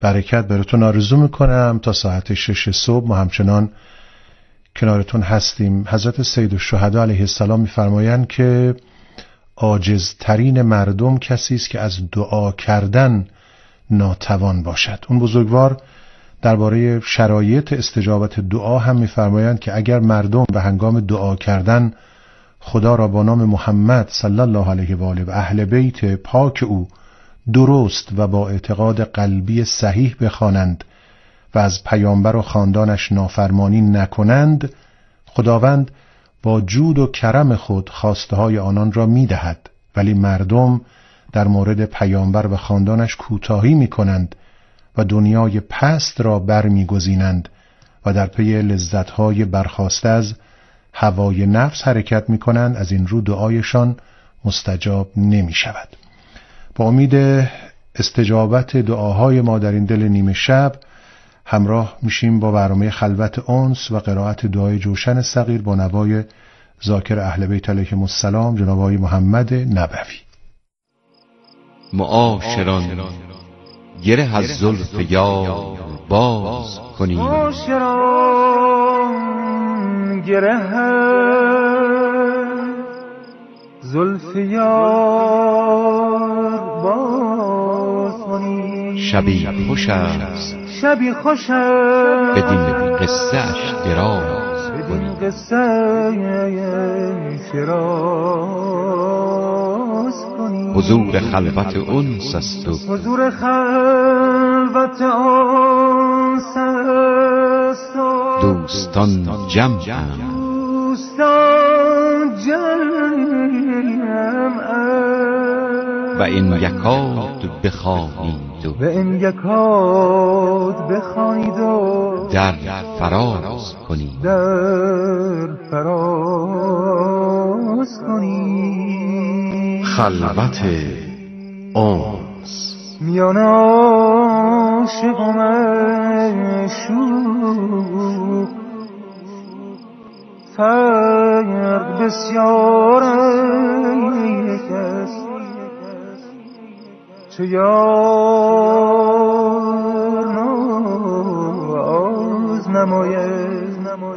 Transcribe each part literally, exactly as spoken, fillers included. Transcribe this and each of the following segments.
برکت براتون آرزو میکنم. تا ساعت شش صبح ما همچنان کنارتون هستیم. حضرت سید الشهدا علیه السلام میفرمایند که عاجزترین مردم کسی است که از دعا کردن ناتوان باشد. اون بزرگوار درباره شرایط استجابت دعا هم میفرمایند که اگر مردم به هنگام دعا کردن خدا را با نام محمد صلی الله علیه و آله و اهل بیت پاک او درست و با اعتقاد قلبی صحیح بخوانند و از پیامبر و خاندانش نافرمانی نکنند، خداوند با جود و کرم خود خواسته های آنان را میدهد. ولی مردم در مورد پیامبر و خاندانش کوتاهی میکنند و دنیای پست را برمیگزینند و در پی لذت‌های برخاسته از هوای نفس حرکت میکنند. از این رو دعایشان مستجاب نمی شود. با امید استجابت دعاهای ما در این دل نیمه شب همراه میشیم با برنامه خلوت انس و قرائت دعای جوشن صغیر با نوای ذاکر اهل بیت علیهم السلام جناب آقای محمد نبوی. معاشران گره از زلف یار باز کنیم، معاشران گره از زلف یار باز کنیم. شبی خوش است شبی خوش است بدین قصه اش دراز بدین قصه اش دراز کنیم. حضور خلوت انس است و حضور خلوت انس است و دوستان جمعند، دوستان جمعند و این یکاد بخوانید و و این یکاد بخوانید و در فراز کنید. در فراز کنید. خلوت انس میان عاشق و معشوق فرق بسیار است. چه یار ناز نماید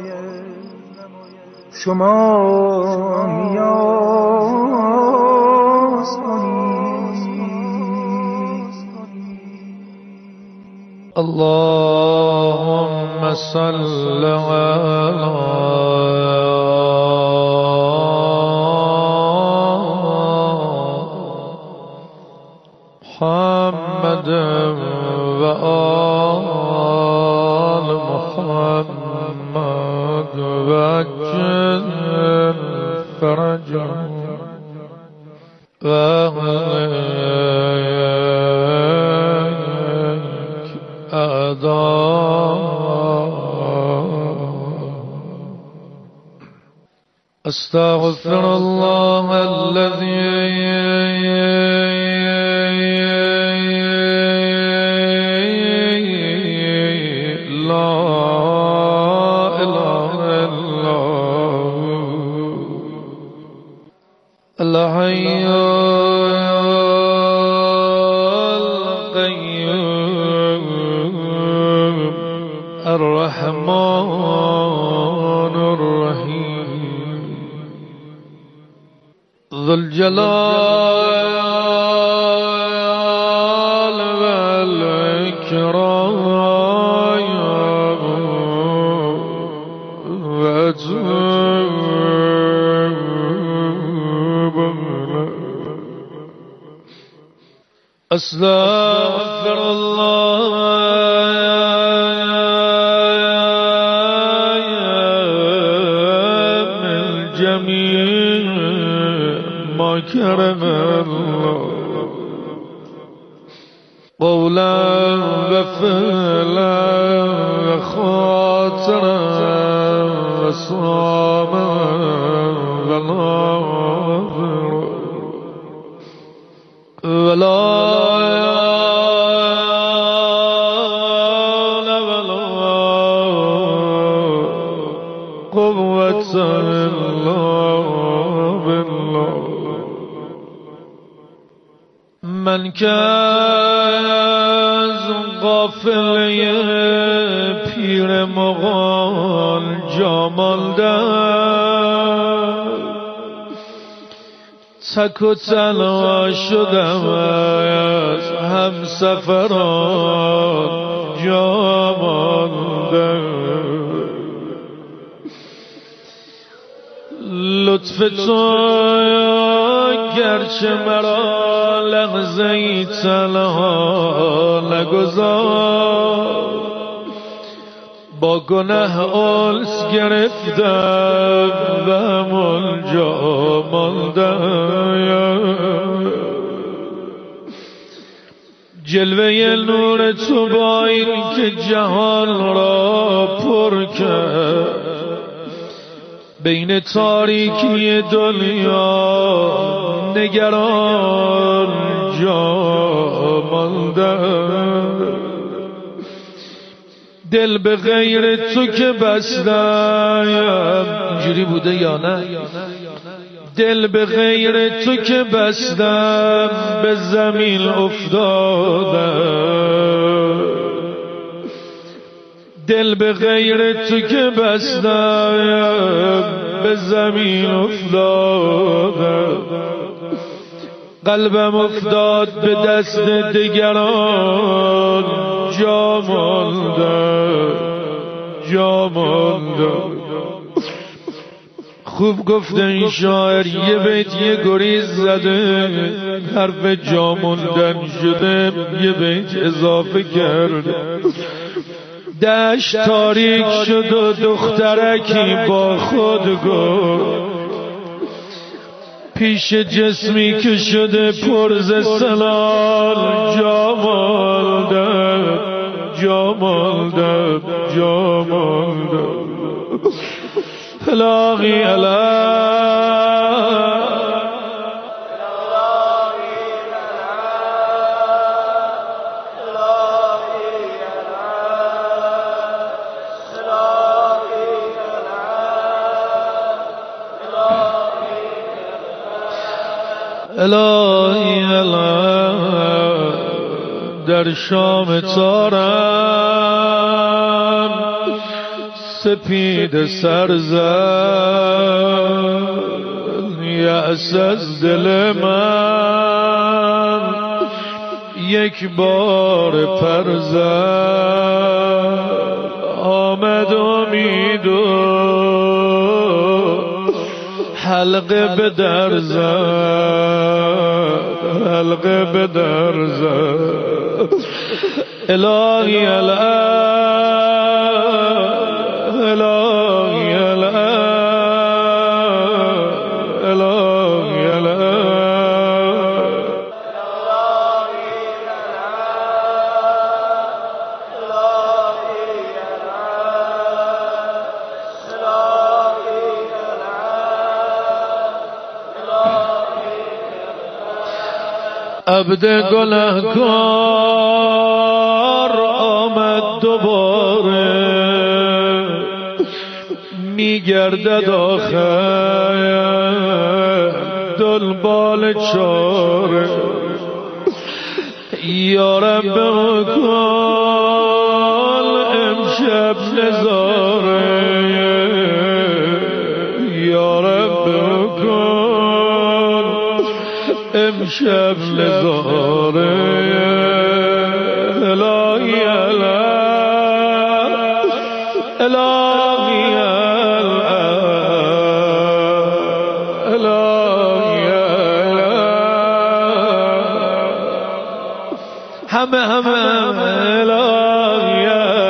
شما نیاز کنید. اللهم صل علی محمد و آل محمد و عجل فرجهم و اهلک اعداء. استغفر الله الذي الحي القيوم الرحمن الرحيم ذو الجلال والإكرام أستغفر الله من جميع ما كره الله قولا وفعلا وخاطرا وصاما وناظرا ولا من كان قافله پیر مغان جا مانده، تک و تنها شدم از همسفران جا مانده. لطف تو گرچه مرا لحظه‌ای تنها نگذار، با گناه آلس گرفتم و همون جا ماندم. جلوه نور تو با این که جهان را پر کرد، بین تاریکی دنیا نگران جا ماندم. دل به غیر تو که بستم، اینجوری بوده یا نه؟ دل به غیر تو که بستم به زمین افتادم. دل به غیر تو که بستم به زمین افتادم. قلبم افتاد به دست دیگران جا ماندم، جا ماندم. خوب گفته این شاعر، یه بیت یه گریز زده، حرف جا موندن شده یه بیت اضافه کرده. دشت تاریک شد و دخترکی با خود گفت، پیش جسمی که شده پر ز سلال جا ماندم، جا ماندم، جا ماندم. الهی الهی الهی در شام تارم سپید سر زد، یأس از دل من یک بار پر زد. آمد امید و حلقه به در زد، حلقه به در زد. الهی الهی الهی الهی عبد گنهکار آمد دوباره، میگردد آخر دنبال چاره. یا رب کن امشب نظاره، یا رب کن امشب نظاره. الهی الهی همه همه الهی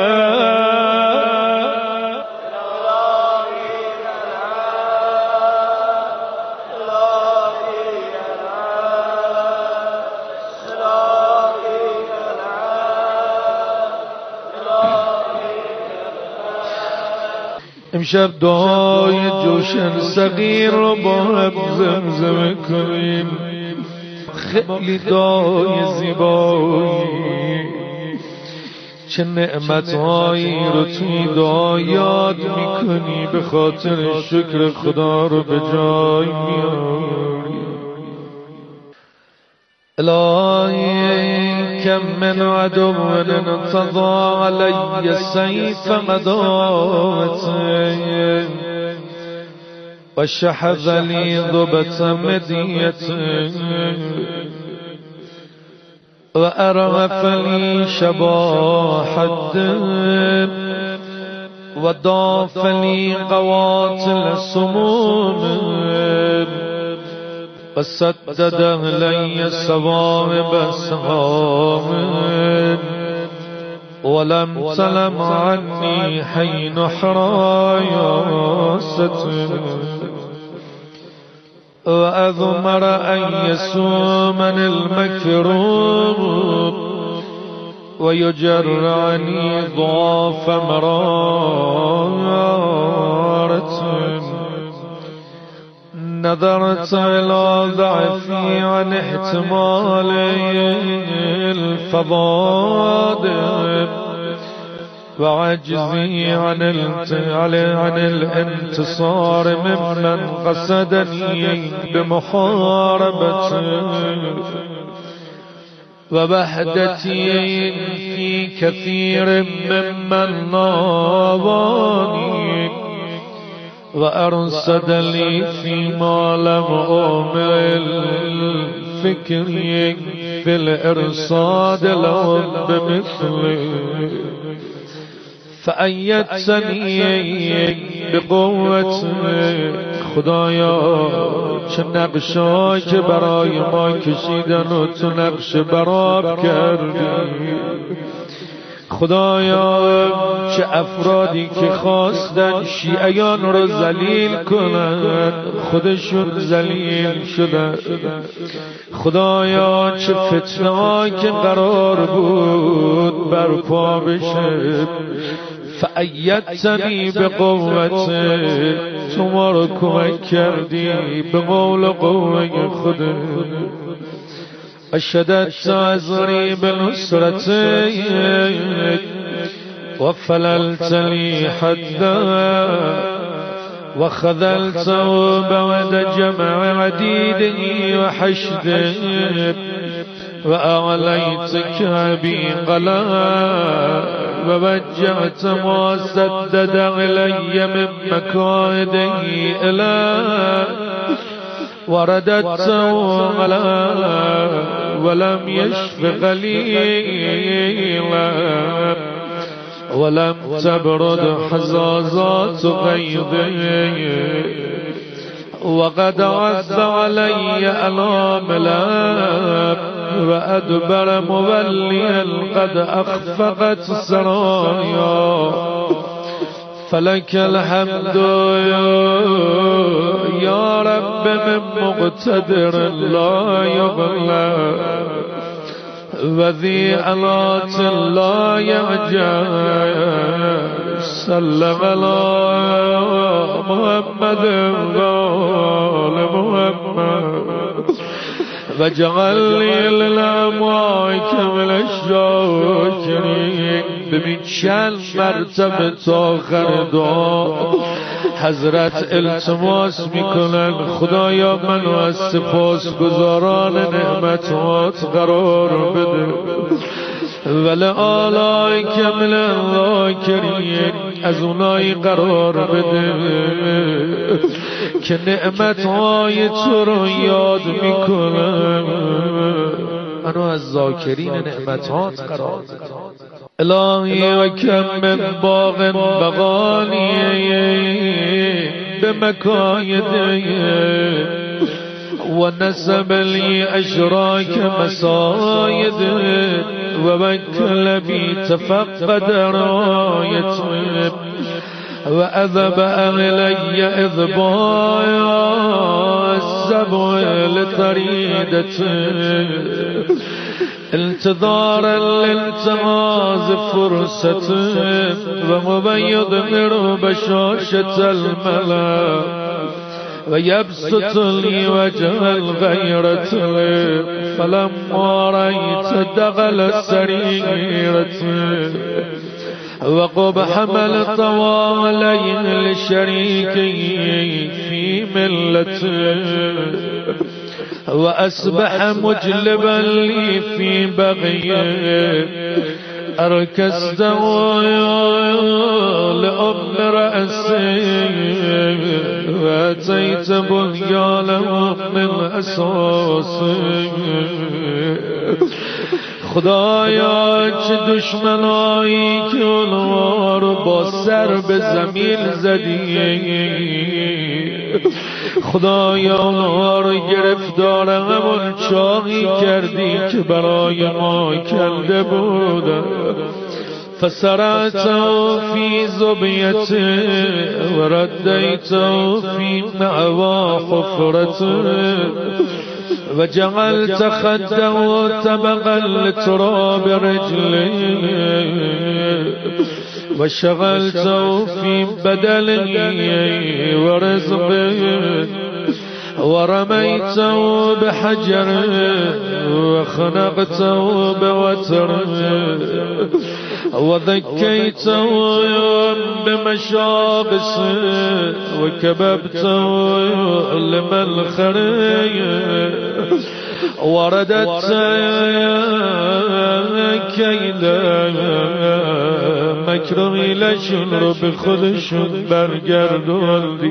امشب دعای جوشن صغیر رو با هم زمزمه کنیم. خیلی دعای زیبایی، چه نعمتهایی رو توی دعا یاد میکنی، به خاطر شکر خدا رو به جای میاری. الهی كم من عدو انتظى علي سيف عداوته وشحذ لي ضبة مديته وأرغف لي شباح الدم وضاف لي قواتل السموم وسدد لي سوائب السهام ولم تلم عني حين حراياست وأذمر أن يسومني المكروب ويجرعني ضعف مرارة نظرت إلى ضعفي عن احتمال الفضائل وعجزي عن عن الانتصار ممن قصدني بمحاربته ووحدتي في كثير ممن ناواني وأرصد لي فيما لم أؤمل فكري في الإرصاد لهم بمثلي فأيدتني بقوة خدایا چه نقشای که برای ما کشیدن و تو نقش براب کردی خدایا چه افرادی که خواستن شیعیان رو ذلیل کنن خودشون ذلیل شدن خدایا چه فتنه‌ای که قرار بود برپا بشه فأیدتنی به قوت تو ما رو کمک کردی به قول قوه خودت اشددت عذری بنصرتك وفللت لي حدا وخذلته بعد جمع عديده وحشده وأعليتك بقلا ووجهت ما سدد علي من مكائده إلى ورددته على ولم يشف غليلا ولم تبرد حزازات غيظه وقد عز علي الاملا وأدبر موليا قد أخفقت سرايا فلك الحمد يا رب من مقتدر لا يغلى وذي آلات لا يعجز صلى على محمد وآل محمد وجعل لي للأموات من الشاكرين ببین چند مرتبه تا آخر دعا حضرت التماس میکنن خدایا منو از سپاسگزاران نعمتات قرار بده ولی آلای کمل ذاکرین از اونایی قرار بده که نعمتهای تو رو یاد میکنن منو از ذاکرین نعمتات قرار بده الهی و کم من باغ بغانی بمکایده و نسب لی اشراک مساید و وکل بی تفقد رایت و اذب اغلی اذبایا السبع لطریدت انتظارا لانتهاز فرصة ومبيض من بشاشة الملا ويبسط لي وجه الغيرة فلما رأيت دغل السريرة وقبح من طوى عليه لشريكه في ملته وأصبح مجلبا لي في بغيه أركسته لأم رأسي وأتيت بنيانه من أساسي خدایا چه دشمنایی که اونها رو با سر به زمین زدی خدایا اونها رو گرفتار همون چاهی کردی که برای ما کنده بودن فسرعته في زبيته ورديته في معوى حفرته وجعلت خده طبقا لتراب رجله وشغلته في بدله ورزقه ورميته بحجر وخنقته بوتر وذكيته بمشاقص وكببته لمنخر وردت كيدا مكرم لشن رو به خودشون برگردوندی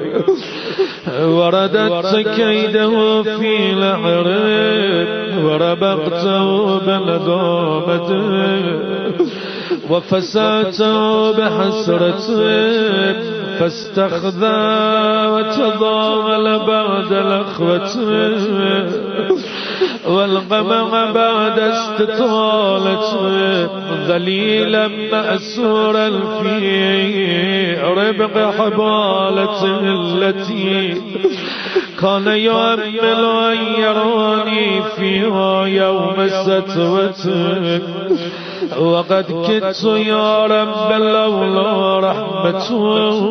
وردت كيده في لعره وربقته بندامته وفساته بحسرته فاستخذى وتضامل بعد لخوته والقمع بعد استطالته ذليلا مأسورا في ربق حبالته التي كان يؤمل أن يراني فيها يوم ستوته وقد كدت يا رب لولا رحمته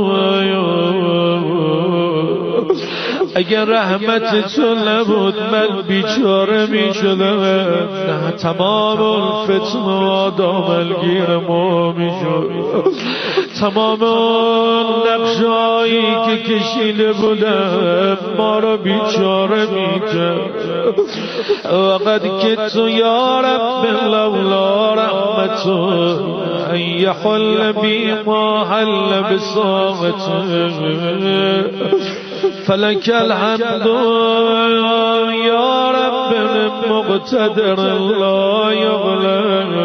اگر رحمت تو نبود من بیچاره می شدم نه تمام الفتن و داملگیر ما می شد تمام نقشایی که کشیده بودم ما رو بیچاره می کرد وقد کدت یا رب لولا رحمته ان یحل بی ما حل بساقته فلك الحمد يا رب مقتدر لا يغلب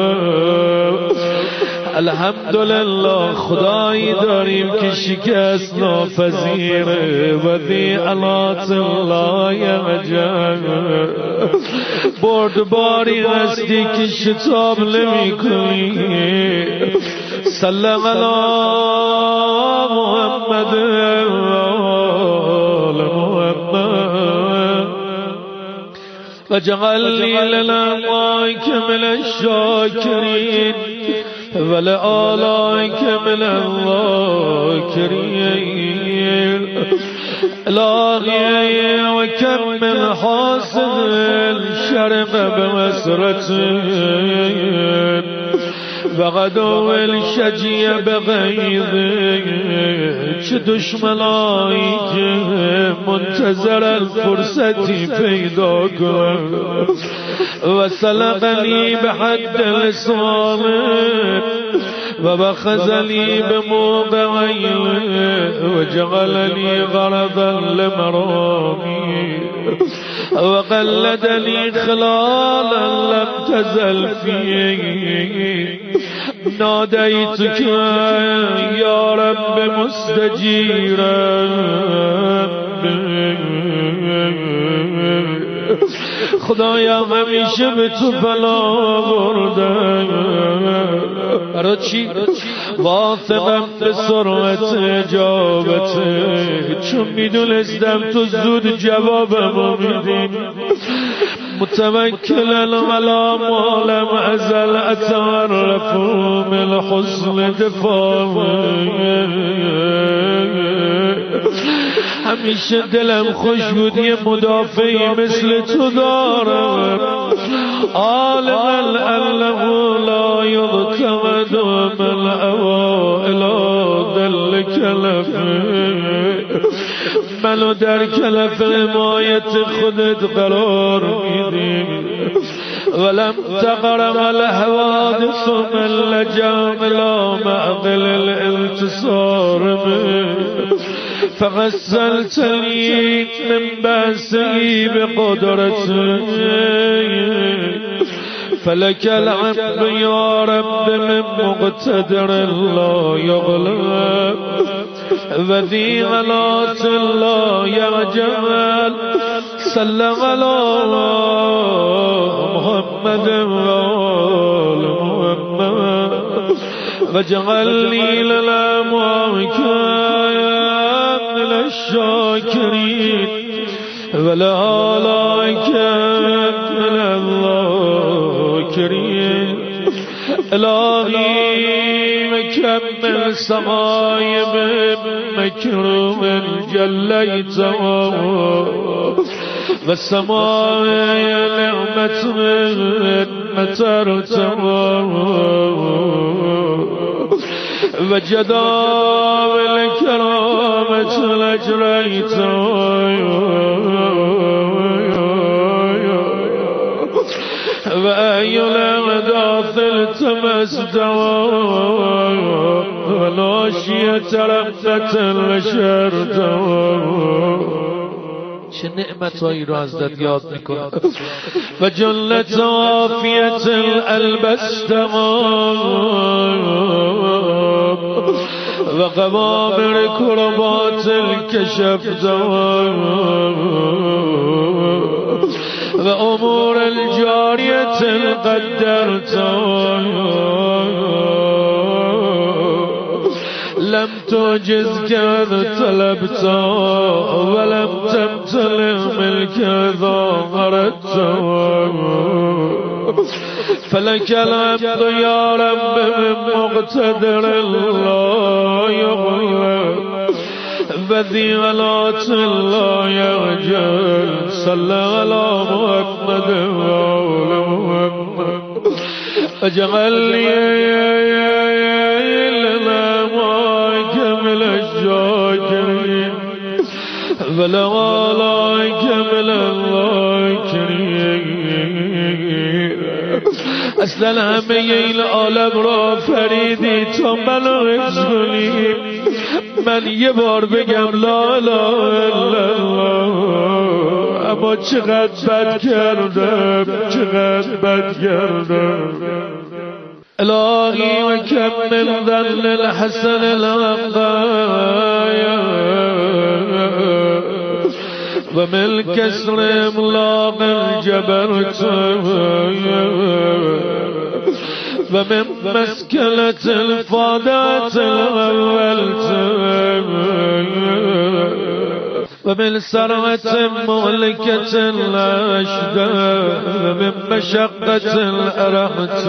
الحمدلله خدایی داریم که شکست ناپذیره و ذی علات لا یعجب بردباری هستی که شتاب نمی کنی صلی علی محمد وجعلني للأموائك من الشاكرين ولآلائك من الذاكرين إلهي وكم من حاسد شرق بمسرته وغدو الشجی بغیظه چه دشمنایی که منتظر الفرصتی پیدا کن و سلقنی به حد لسانه و بخزنی به موقعی و جعلنی غرضا لمرامی وقلدني خلالا لم تزل فيه ناديتك يا رب مستجيرا خدایا همیشه به تو بلا بردم برای چی؟ واثقم به سرعت اجابته چون میدونستم تو زود جوابمو میدی متوکلا علی ما لم ازل اتعرف من حسن دفاع همیشه دلم خوش بود یه مدافعی مثل تو دارم عالما انه لا یعتمد من اوائل دل کلفه منو در کلف حمایت خودت قرار میدی ولم تقرم الحوادث من لجام لا معقل الانتصار به فغسلتني من بأسي بقدرتك فلك العبد يا رب من مقتدر لا يغلب وذي غلات لا يجمل صلى على محمد وآل محمد واجعلني للأمواك الشاكرين ولا عليك من الذاكرين إلهي مكمل صغايب مكروم جليت والسماء نعمة مترت وجداول الكرامة لجريت وأي الأمداث التمست وناشية رفة لشرت چه نعمتهایی رو ازت یاد میکنم و جلت عافیت البست و قوامر کربات الکشفت و امور الجاریت القدرت لم توجز كذا طلبت ولم تمتلئ ملك ذا أردت فلك العبد يا رب من مقتدر لا يغلب وذي غلات لا يغجل صلى على محمد وآل محمد اجعل لي الشاكرين ولا عليك من الذاكرين اصلا همه این عالم را فریدی تا منو حفظ کنی من یه بار بگم لا اله الا الله اما چقدر بد کردم چقدر بد کردم إلهي وكمل ذل الحسن العقايا ومن كسر إملاق الجبرت ومن مسكلة الفادات الأولت ومن سرعة مهلكة الأشدى ومن مشقة الأرحت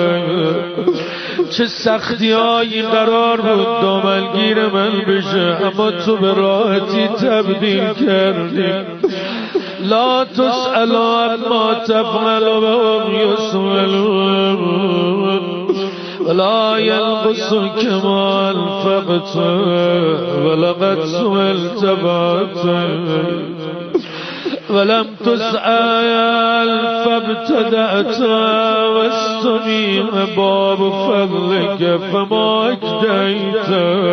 چه سختی هایی قرار بود دامنگیر من بشه اما تو به راحتی تبدیل کردی لا تسأل عما تفعل وهم يسألون ولا ينقص كما أنفقت ولقد سئلت بعت ولم تسأل فابتدأت واستميع باب فضلك فما اكديت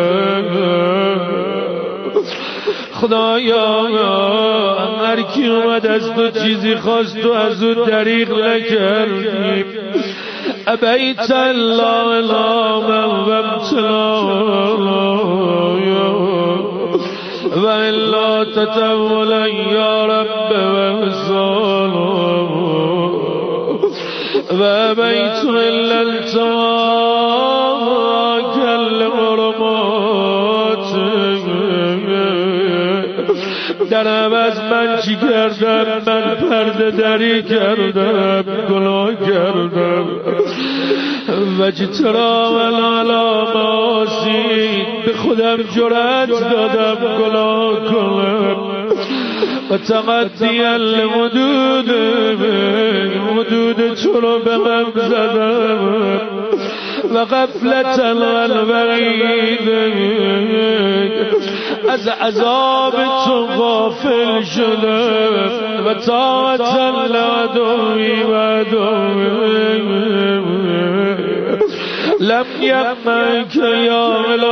خدایا هر کی اومد از تو چیزی خواست تو از او دریغ نکردی ابیت الله لاما و ابتلایا و الا تتولا یا رب و وصالا و ابیت الا التواک الغرمات در عوض من چی کردم من پرده دری کردم گناه کردم و جترا و معاصی به خودم جرأت دادم گناه کنم و تقدی الحدود حدود تو رو به من زدم و غفلت الوعید از عذاب تو غافل شدم و طاعت العدوی و عدوی لم یمنک یا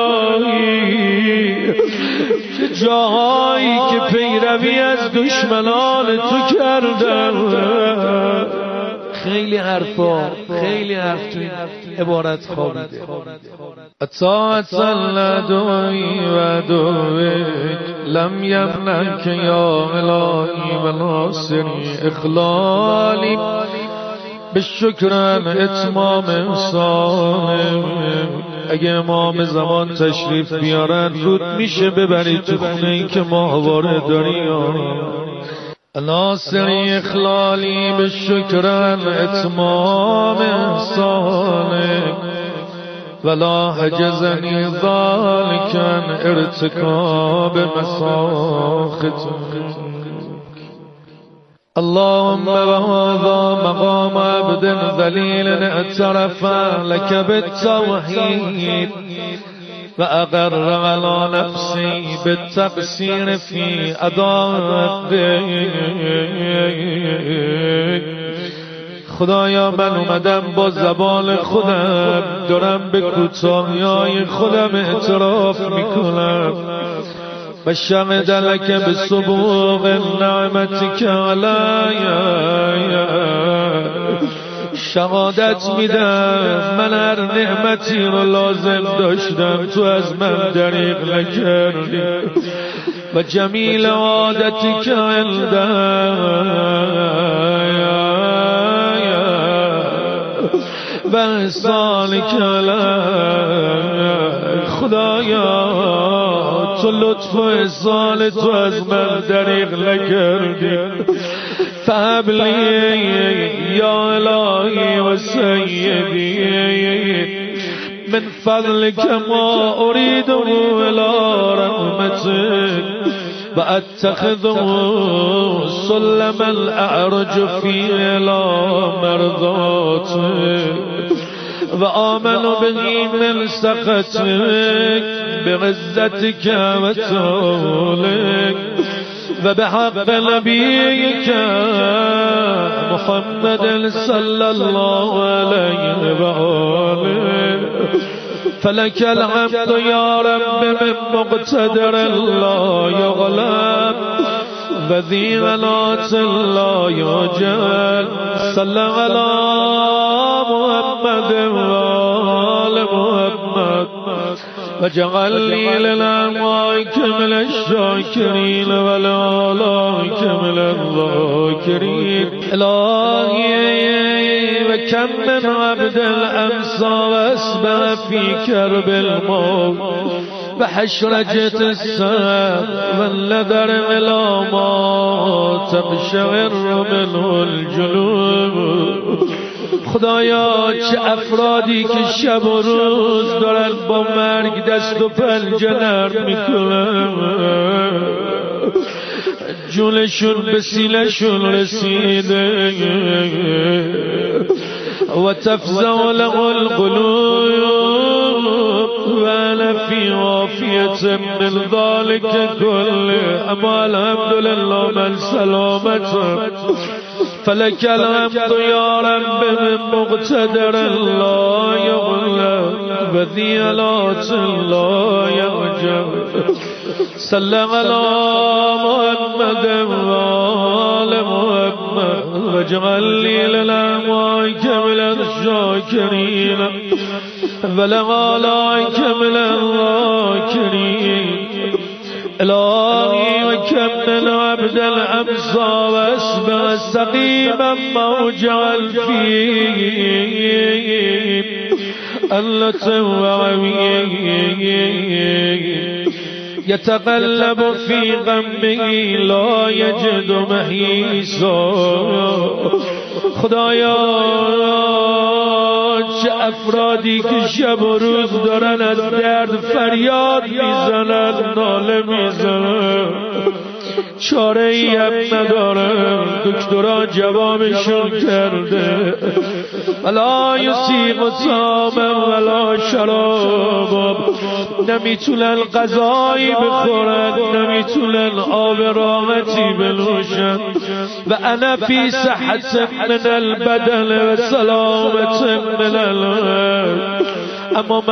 الهی که جاهایی که پیروی از دشمنان تو کردم. خیلی حرفا خیلی حرف تو این عبارت خوابیده. اطاعت العدوی و عدوک لم یمنک یا الهی و ناصری اخلالی به شکرم اتمام انسان. اگه امام زمان تشریف بیارن رود میشه ببری تو خونه ای که ماهواره داری. ناصری اخلالی به شکرم اتمام انسان ولا حجزنی ذالکن ارتکاب مساخط. اللهم وهذا مقام عبد ذلیل اعترف لك بالتوحید وأقر على نفسي بالتقصير في أداء خدایا من اومدم با زبان خودم دارم به کوتاهی‌های خودم اعتراف میکنم و شهد لك بسبوغ نعمتك علی. شهادت میدم من هر نعمتی رو لازم داشتم تو از من دریغ نکردی و جمیل عادتی که و احسانی که خدایا تو لطف و احسان تو از من دریغ نکردی. فهب لی یا الهی و سیدی من فضلک ما اریده الى رحمتک و اتخذه سلم الاعرج فی الى مرضاتک و آمن به من سخطک بعزتک و طولک و به حق نبیک محمد صلی الله علیه و آله. فلک الحمد یا رب من مقتدر لا یغلب و ذی غلات لا یجل. صلی علی محمد و آل محمد وجعل لي للأعمائك من الشاكرين والآلائك من الذاكرين. إلهي وكم من عبد الأمسى وأسبى في كرب الموت وحشرجة الساق والنذر إلى ما تقشعر منه الجلوب. خدایا چه افرادی که شب و روز دارن با مرگ دست و پنجه نرم میکنن جونشون به سینه‌شون رسیده و تفزع له القلوب و انا فی عافیة من ذلك كله. اما الحمدلله من سلامتم فلك الحمد يا رب من مقتدر لا يغلب وذي آلات لا يعجب. صلى على محمد وآل محمد واجعل لي للأعمائك من الشاكرين ولغالائك من الذاكرين. إلهي وكم من عبد الأمسى وأسبى سقيما موجعا فيه ألة وعويه يتقلب في غمه لا يجد محيصا. خدایا چه افرادی که شب و روز دارن از درد فریاد میزنن ناله میزنن چاره ای هم ندارم. دکتران جوابشون کرده ولا یسیغ و سامم ولا شرابم، نمیتونن غذایی بخورن، نمیتونن آب راحتی بنوشن. و انا فی صحت من البدن و سلامت من القلب، اما